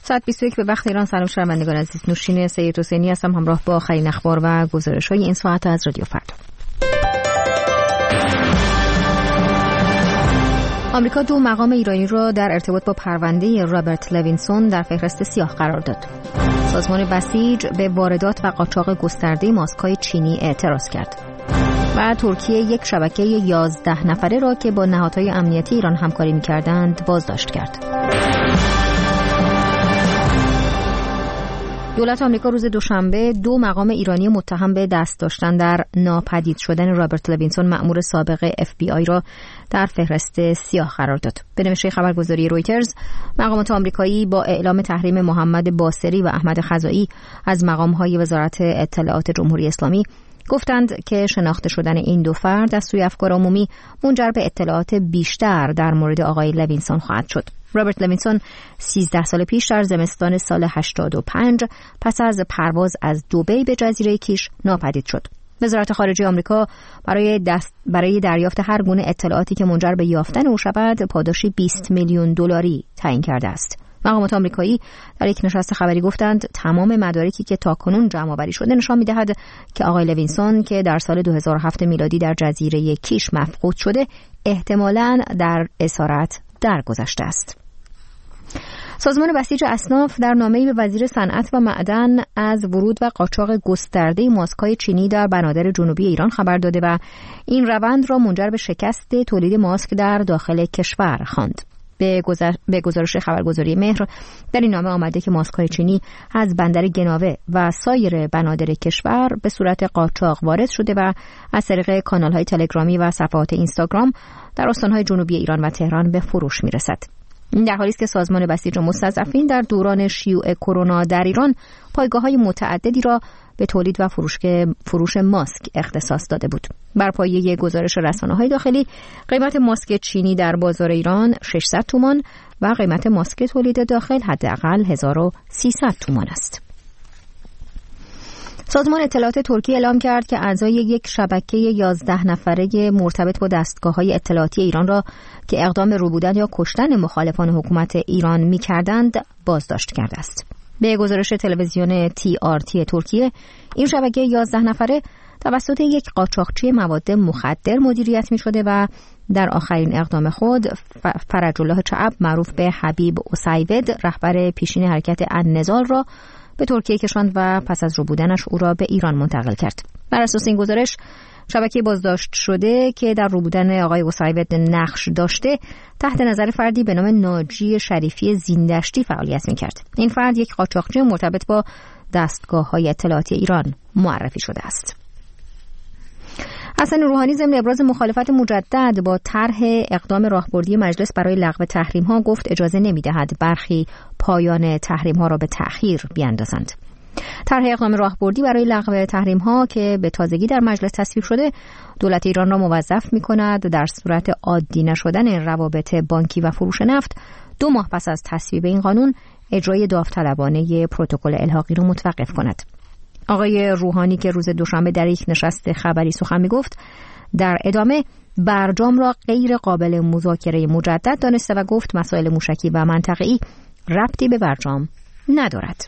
7:21 به وقت ایران. سلام شنوندگان عزیز، نوشین سید حسینی هستم همراه با آخرین اخبار و گزارش‌های این ساعت از رادیو فردا. آمریکا 2 مقام ایرانی را در ارتباط با پرونده رابرت لوینسون در فهرست سیاه قرار داد. سازمان بسیج به واردات و قاچاق گسترده ماسک‌های چینی اعتراض کرد. و ترکیه یک شبکه 11 نفره را که با نهادهای امنیتی ایران همکاری می‌کردند بازداشت کرد. دولت آمریکا روز دوشنبه 2 مقام ایرانی متهم به دست داشتن در ناپدید شدن رابرت لوینسون مأمور سابق FBI را در فهرست سیاه قرار داد. به نوشته خبرگزاری رویترز، مقامات آمریکایی با اعلام تحریم محمد باصری و احمد خزائی از مقام‌های وزارت اطلاعات جمهوری اسلامی گفتند که شناخته شدن این 2 فرد از سوی افکار عمومی منجر به اطلاعات بیشتر در مورد آقای لوینسون خواهد شد. رابرت لوینسون 13 سال پیش در زمستان سال 85 پس از پرواز از دبی به جزیره کیش ناپدید شد. وزارت خارجه آمریکا برای دریافت هر گونه اطلاعاتی که منجر به یافتن او شود پاداشی $20 میلیون تعیین کرده است. مقامات آمریکایی در یک نشست خبری گفتند تمام مدارکی که تاکنون جمع‌آوری شده نشان می‌دهد که آقای لوینسون که در سال 2007 میلادی در جزیره کیش مفقود شده احتمالاً در اسارت درگذشته است. سازمان بسیج اصناف در نامه‌ای به وزیر صنعت و معدن از ورود و قاچاق گسترده ماسک‌های چینی در بنادر جنوبی ایران خبر داده و این روند را منجر به شکست تولید ماسک در داخل کشور خواند. به گزارش خبرگزاری مهر در این نامه آمده که ماسک‌های چینی از بندر گناوه و سایر بنادر کشور به صورت قاچاق وارد شده و از طریق کانال‌های تلگرامی و صفحات اینستاگرام در استان‌های جنوبی ایران و تهران به فروش می‌رسد. این در حالی است که سازمان بسیج مستضعفین در دوران شیوع کرونا در ایران پایگاه‌های متعددی را به تولید و فروش ماسک اختصاص داده بود. بر پایه گزارش رسانه‌های داخلی، قیمت ماسک چینی در بازار ایران 600 تومان و قیمت ماسک تولید داخل حداقل 1300 تومان است. سازمان اطلاعات ترکیه اعلام کرد که اعضای یک شبکه 11 نفره مرتبط با دستگاه‌های اطلاعاتی ایران را که اقدام به روبودن یا کشتن مخالفان حکومت ایران می‌کردند بازداشت کرده است. به گزارش تلویزیون TRT ترکیه، این شبکه 11 نفره توسط یک قاچاقچی مواد مخدر مدیریت می‌شده و در آخرین اقدام خود فرج الله چعب معروف به حبیب اسیود رهبر پیشین حرکت النضال را به ترکیه کشاند و پس از روبودنش او را به ایران منتقل کرد. بر اساس این گزارش، شبکه بازداشت شده که در روبودن آقای اسیود نقش داشته تحت نظر فردی به نام ناجی شریفی زیندشتی فعالیت می‌کرد. این فرد یک قاچاقچی مرتبط با دستگاه‌های اطلاعاتی ایران معرفی شده است. حسن روحانی ضمن ابراز مخالفت مجدد با طرح اقدام راهبردی مجلس برای لغو تحریم‌ها گفت اجازه نمی‌دهد برخی پایان تحریم‌ها را به تأخیر بیاندازند. طرح اقدام راهبردی برای لغو تحریم‌ها که به تازگی در مجلس تصویب شده، دولت ایران را موظف می‌کند در صورت عادی نشدن روابط بانکی و فروش نفت 2 ماه پس از تصویب این قانون اجرای داوطلبانه پروتکل الحاقی را متوقف کند. آقای روحانی که روز دوشنبه در یک نشست خبری سخن می‌گفت، در ادامه برجام را غیر قابل مذاکره مجدد دانسته و گفت مسائل موشکی و منطقه‌ای ربطی به برجام ندارد.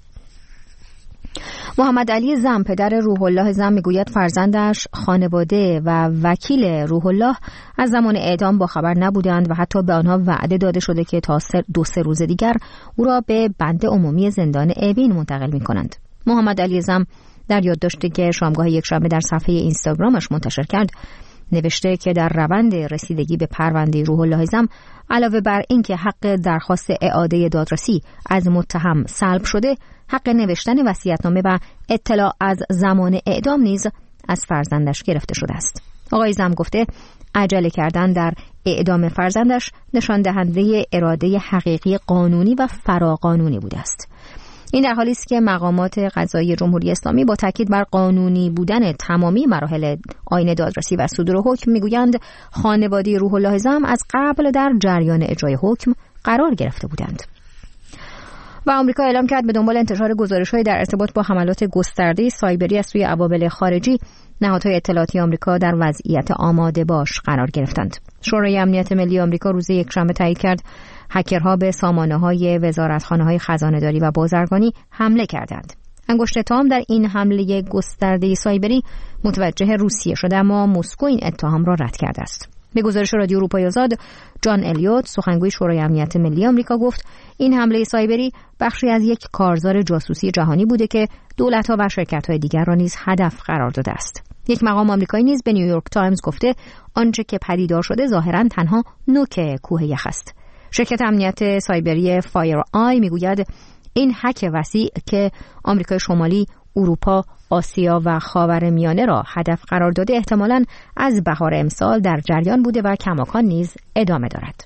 محمد علی زم پدر روح الله زم میگوید فرزندش، خانواده و وکیل روح الله از زمان اعدام با خبر نبودند و حتی به آنها وعده داده شده که تا 2-3 روز دیگر او را به بند عمومی زندان اوین منتقل می‌کنند. محمد علی زم در یادداشتی که شامگاه یکشنبه در صفحه اینستاگرامش منتشر کرد نوشته که در روند رسیدگی به پرونده روح الله زم علاوه بر اینکه حق درخواست اعاده دادرسی از متهم سلب شده، حق نوشتن وصیت‌نامه و اطلاع از زمان اعدام نیز از فرزندش گرفته شده است. آقای زم گفته عجله کردن در اعدام فرزندش نشان دهنده اراده حقیقی قانونی و فراقانونی بوده است. این در حالی است که مقامات قضایی جمهوری اسلامی با تاکید بر قانونی بودن تمامی مراحل آیین دادرسی و صدور حکم میگویند خانواده روح الله زم از قبل در جریان اجرای حکم قرار گرفته بودند. و آمریکا اعلام کرد به دنبال انتشار گزارش‌های در ارتباط با حملات گسترده سایبری از سوی عوامل خارجی، نهادهای اطلاعاتی آمریکا در وضعیت آماده باش قرار گرفتند. شورای امنیت ملی آمریکا روز یکشنبه تایید کرد هکرها به سامانه‌های وزارتخانه‌های خزانه‌داری و بازرگانی حمله کردند. انگشت تام در این حمله گسترده سایبری متوجه روسیه شده، اما مسکو این اتهام را رد کرده است. به گزارش رادیو اروپای آزاد، جان الیوت، سخنگوی شورای امنیت ملی آمریکا، گفت این حمله سایبری بخشی از یک کارزار جاسوسی جهانی بوده که دولت‌ها و شرکت‌های دیگر را نیز هدف قرار داده است. یک مقام آمریکایی نیز به نیویورک تایمز گفته آنچه که پدیدار شده ظاهراً تنها نوک کوه یخ است. شرکت امنیت سایبری فایر آی میگوید این هک وسیع که آمریکای شمالی، اروپا، آسیا و خاورمیانه را هدف قرار داده احتمالاً از بهار امسال در جریان بوده و کماکان نیز ادامه دارد.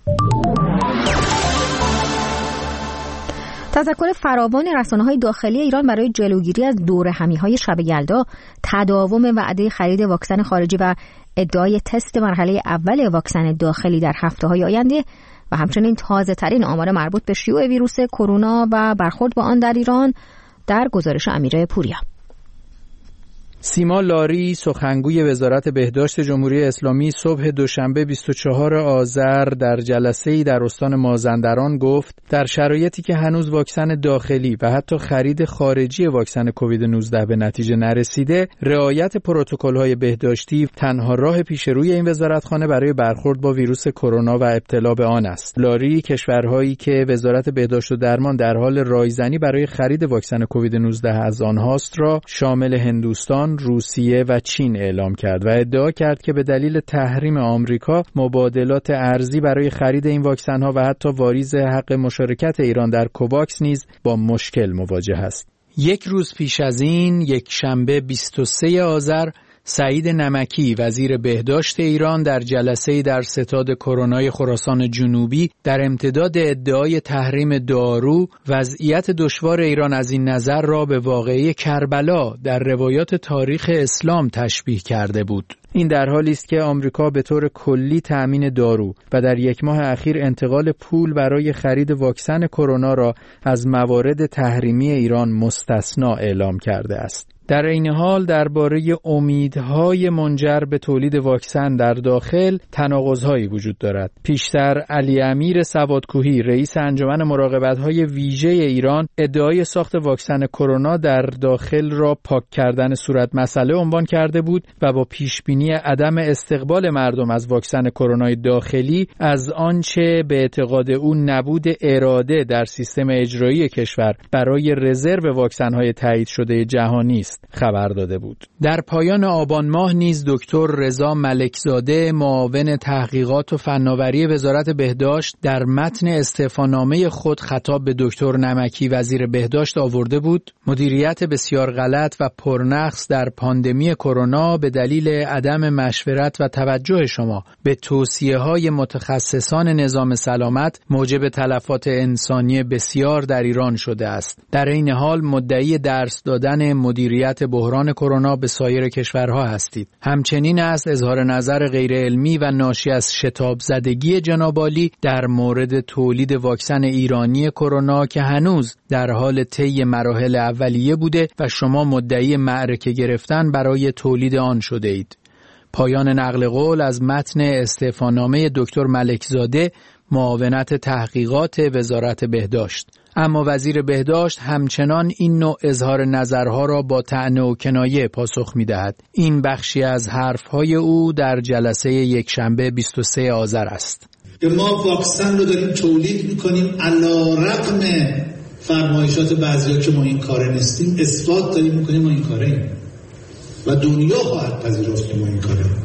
تذکر فراوان رسانه‌های داخلی ایران برای جلوگیری از دورهمی‌های شب یلدا، تداوم وعده خرید واکسن خارجی و ادعای تست مرحله اول واکسن داخلی در هفته‌های آینده و همچنین تازه‌ترین آمار مربوط به شیوع ویروس کرونا و برخورد با آن در ایران در گزارش امیر پوریا. سیما لاری، سخنگوی وزارت بهداشت جمهوری اسلامی، صبح دوشنبه 24 آذر در جلسه‌ای در استان مازندران گفت در شرایطی که هنوز واکسن داخلی و حتی خرید خارجی واکسن کووید 19 به نتیجه نرسیده، رعایت پروتکل‌های بهداشتی تنها راه پیش روی این وزارتخانه برای برخورد با ویروس کرونا و ابتلا به آن است. لاری کشورهایی که وزارت بهداشت و درمان در حال رایزنی برای خرید واکسن کووید 19 از آنهاست را شامل هندوستان، روسیه و چین اعلام کرد و ادعا کرد که به دلیل تحریم آمریکا مبادلات ارزی برای خرید این واکسن‌ها و حتی واریز حق مشارکت ایران در کوواکس نیز با مشکل مواجه است. یک روز پیش از این، یک شنبه 23 آذر، سعید نمکی وزیر بهداشت ایران در جلسه‌ای در ستاد کرونای خراسان جنوبی در امتداد ادعای تحریم دارو وضعیت دشوار ایران از این نظر را به واقعه کربلا در روایات تاریخ اسلام تشبیه کرده بود. این در حالی است که آمریکا به طور کلی تأمین دارو و در یک ماه اخیر انتقال پول برای خرید واکسن کرونا را از موارد تحریمی ایران مستثنا اعلام کرده است. در این حال درباره امیدهای منجر به تولید واکسن در داخل تناقض‌هایی وجود دارد. پیشتر علی امیر سوادکوهی رئیس انجمن مراقبت‌های ویژه ایران ادعای ساخت واکسن کرونا در داخل را پاک کردن صورت مسئله عنوان کرده بود و با پیشبینی عدم استقبال مردم از واکسن کرونای داخلی از آنچه به اعتقاد او نبود اراده در سیستم اجرایی کشور برای رزرو واکسن‌های تایید شده جهانی است خبر داده بود. در پایان آبان ماه نیز دکتر رضا ملکزاده معاون تحقیقات و فناوری وزارت بهداشت در متن استعفانامه خود خطاب به دکتر نمکی وزیر بهداشت آورده بود مدیریت بسیار غلط و پرنقص در پاندمی کرونا به دلیل عدم مشورت و توجه شما به توصیه‌های متخصصان نظام سلامت موجب تلفات انسانی بسیار در ایران شده است. در این حال مدعی درس دادن مدیریت بحران کرونا به سایر کشورها هستید. همچنین است اظهار نظر غیر علمی و ناشی از شتاب زدگی جناب عالی در مورد تولید واکسن ایرانی کرونا که هنوز در حال طی مراحل اولیه بوده و شما مدعی معرکه گرفتن برای تولید آن شده اید. پایان نقل قول از متن استعفانامه دکتر ملکزاده معاونت تحقیقات وزارت بهداشت. اما وزیر بهداشت همچنان این نوع اظهار نظرها را با طعنه و کنایه پاسخ می‌دهد. این بخشی از حرفهای او در جلسه یکشنبه 23 آذر است. ما واکسن رو داریم تولید می‌کنیم علی‌رغم فرمایشات بعضیا که ما این کاره نیستیم، اثبات داریم می‌کنیم ما این کاره‌ایم و دنیا خواهد پذیرفت که ما این کاره‌ایم.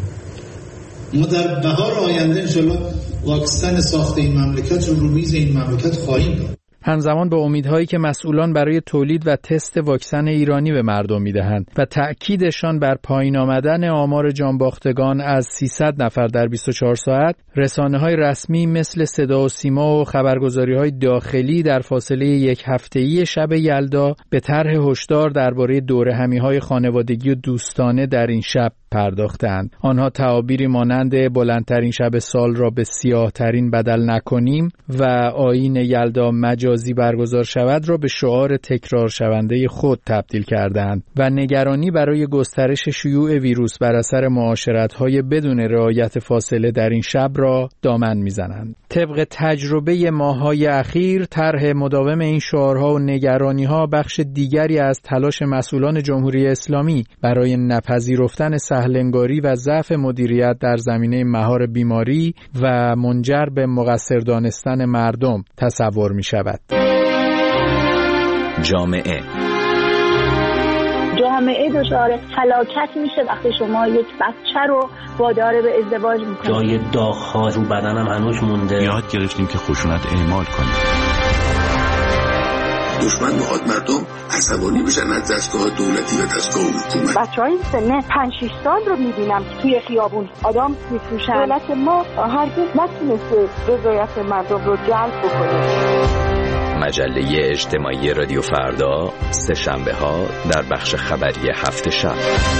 ما در بهار آینده انشالله واکسن ساخت این مملکت رو میز این مملکت خواهیم داد. همزمان با امیدهایی که مسئولان برای تولید و تست واکسن ایرانی به مردم میدهند و تأکیدشان بر پایین آمدن آمار جانباختگان از 300 نفر در 24 ساعت، رسانه‌های رسمی مثل صدا و سیما و خبرگزاری‌های داخلی در فاصله یک هفته‌ای شب یلدا به طرح هشدار درباره دورهمی‌های خانوادگی و دوستانه در این شب پرداختند. آنها تعابیری مانند بلندترین شب سال را به سیاه‌ترین بدل نکنیم و آیین یلدا مجازی برگزار شود را به شعار تکرار شونده خود تبدیل کردند و نگرانی برای گسترش شیوع ویروس بر اثر معاشرت‌های بدون رعایت فاصله در این شب را دامن می‌زنند. طبق تجربه ماه‌های اخیر طرح مداوم این شعارها و نگرانی‌ها بخش دیگری از تلاش مسئولان جمهوری اسلامی برای نپذیرفتن سهل‌انگاری و ضعف مدیریت در زمینه مهار بیماری و منجر به مقصر دانستن مردم تصور می‌شود. جامعه دچار هلاکت میشه وقتی شما یک بچه رو وادار به ازدواج میکنید. جای داغ‌ها رو بدنم هنوز مونده. یاد گرفتیم که خشونت اعمال کنیم. دشمن میخواد مردم عصبانی بشن از دستگاه دولتی و دستگاه حکومت. بچه‌های سن 5-6 سال رو میبینم توی خیابون آدم میفروشن. دولت ما هرگز نتونسته رضایت مردم رو جلب بکنه. مجله اجتماعی رادیو فردا سه‌شنبه‌ها در بخش خبری هفت شب.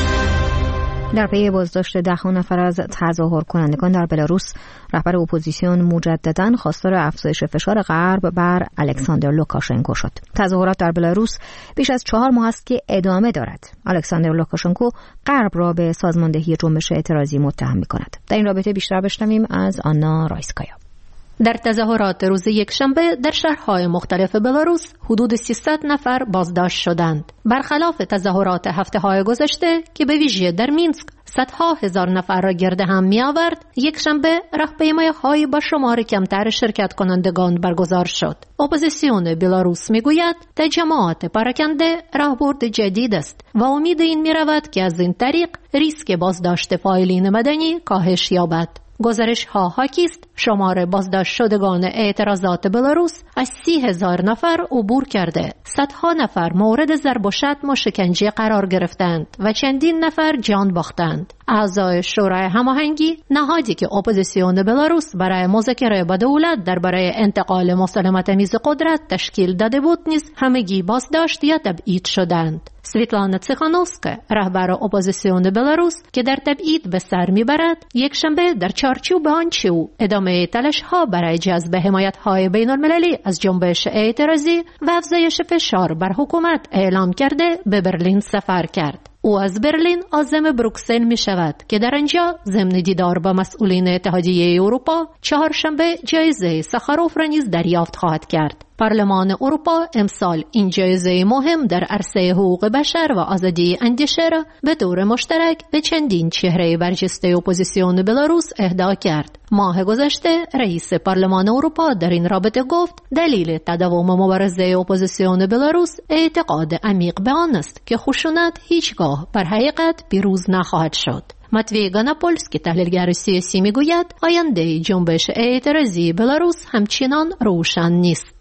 در پی بازداشت 10 نفر از تظاهر کنندگان در بلاروس، رهبر اپوزیسیون مجدداً خواستار افزایش فشار غرب بر الکساندر لوکاشنکو شد. تظاهرات در بلاروس بیش از 4 ماه است که ادامه دارد. الکساندر لوکاشنکو غرب را به سازماندهی جنبش اعتراضی متهم می‌کند. در این رابطه بیشتر بشنویم از آنا رایسکایا. در تظاهرات روز یکشنبه در شهرهای مختلف بلاروس حدود 300 نفر بازداشت شدند. برخلاف تظاهرات هفته‌های گذشته که به ویژه در مینسک صدها هزار نفر را گرد هم می آورد، یکشنبه راهپیمایی‌های با شمار کمتر شرکت کنندگان برگزار شد. اپوزیسیون بلاروس می گوید تجمعات پراکنده راهبرد جدید است و امید این می رود که از این طریق ریسک بازداشت فاعلین مدنی کاهش یابد. گزارش ها حاکی است شمار بازداشت شدگان اعتراضات بلاروس از 30,000 نفر عبور کرده. صدها نفر مورد ضرب و شتم و شکنجه قرار گرفتند و چندین نفر جان باختند. اعضای شورای هماهنگی، نهادی که اپوزیسیون بلاروس برای مذاکره با دولت درباره انتقال مسالمت‌آمیز قدرت تشکیل داده بود، نیز همگی بازداشت یا تبعید شدند. سویتلانا تسیخانوفسکا، رهبر اپوزیسیون بلاروس که در تبعید به سر میبرد، یکشنبه در چارچوب آنچه او ادامه تلاش‌ها برای جذب حمایت‌های بین‌المللی از جنبش اعتراضی و افزایش فشار بر حکومت اعلام کرده به برلین سفر کرد. او از برلین عازم بروکسل می شود که در آنجا ضمن دیدار با مسئولین اتحادیه اروپا چهارشنبه جایزه ساخاروف را نیز دریافت خواهد کرد. پارلمان اروپا امسال این جایزه مهم در عرصه حقوق بشر و آزادی اندیشه را به طور مشترک به چندین چهره برجسته اپوزیسیون بلاروس اهدا کرد. ماه گذشته رئیس پارلمان اروپا در این رابطه گفت دلیل تداوم مبارزه اپوزیسیون بلاروس اعتقاد عمیق به آن است که خشونت هیچگاه بر حقیقت پیروز نخواهد شد. ماتوی گاناپولسکی تحلیلگر سیاسی میگوید آینده جنبش اعتراضی بلاروس همچنان روشن نیست.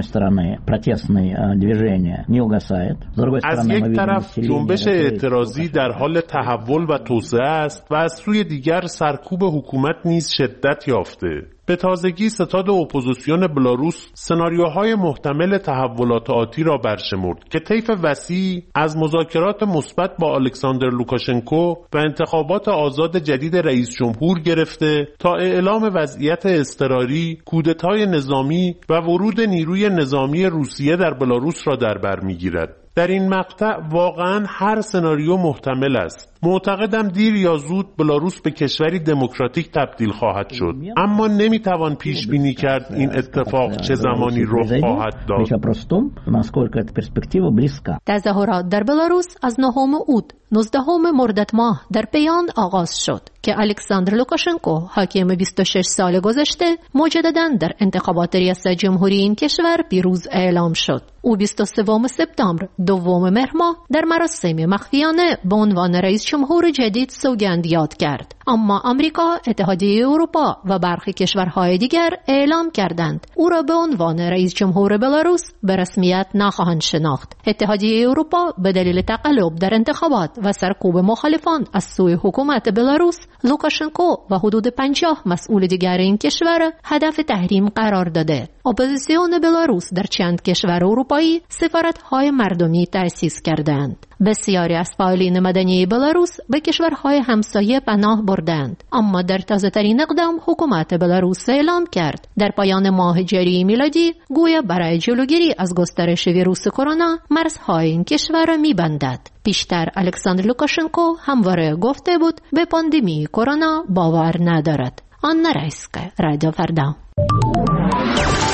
از یک طرف جنبش اعتراضی در حال تحول و توسعه است و از سوی دیگر سرکوب حکومت نیز شدت یافته. به تازگی ستاد اپوزیسیون بلاروس سناریوهای محتمل تحولات آتی را برشمرد که طیف وسیع از مذاکرات مثبت با الکساندر لوکاشنکو و انتخابات آزاد جدید رئیس جمهور گرفته تا اعلام وضعیت اضطراری، کودتای نظامی و ورود نیروی نظامی روسیه در بلاروس را در بر می‌گیرد. در این مقطع واقعاً هر سناریو محتمل است. معتقدم دیر یا زود بلاروس به کشوری دموکراتیک تبدیل خواهد شد، اما نمیتوان پیش بینی کرد این اتفاق چه زمانی رخ خواهد داد. تظاهرات در بلاروس از 9 اوت 19 مرداد ماه در پیان آغاز شد که الکساندر لوکاشنکو حاکم 26 سال گذشته مجدداً در انتخابات ریاست جمهوری این کشور پیروز اعلام شد. او 23 سپتامبر 2 مهر ماه در مراسم مخفیانه به عنوان رئیس جمهور جدید سوگند یاد کرد. اما آمریکا، اتحادیه اروپا و برخی کشورهای دیگر اعلام کردند او را به عنوان رئیس جمهور بلاروس به رسمیت نخواهند شناخت. اتحادیه اروپا به دلیل تقلب در انتخابات و سرکوب مخالفان از سوی حکومت بلاروس، لوکاشنکو و حدود 50 مسئول دیگر این کشور هدف تحریم قرار داده. اپوزیسیون بلاروس در چند کشور اروپایی سفارت‌های مردمی تأسیس کردند. بسیاری از فعالین مدنی بلاروس به کشورهای همسایه پناه بردند، اما در تازه‌ترین اقدام حکومت بلاروس اعلام کرد در پایان ماه جاری میلادی گویا برای جلوگیری از گسترش ویروس کرونا مرزهای این کشور را می‌بندد. پیشتر الکساندر لوکاشنکو همواره گفته بود به پاندمی کرونا باور ندارد. Анна Райська, Радіо Фарда.